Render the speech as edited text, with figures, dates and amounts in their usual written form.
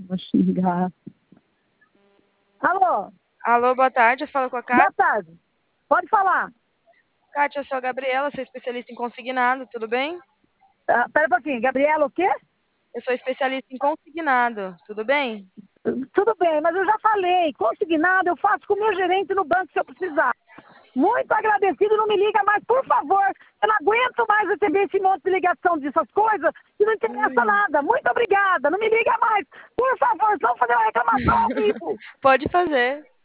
Vou xingar. Alô? Alô, boa tarde. Fala com a Boa Kátia. tarde. Pode falar. Kátia, eu sou a Gabriela, sou especialista em consignado, tudo bem? Pera um pouquinho. Gabriela, o quê? Eu sou especialista em consignado, tudo bem? Tudo bem, mas eu já falei. Consignado eu faço com o meu gerente no banco se eu precisar. Muito agradecido, não me liga mais, por favor. Eu não aguento mais receber esse monte de ligação dessas coisas que não interessa nada. Muito obrigada, não me liga mais. Por favor, vamos fazer uma reclamação ao vivo. Pode fazer.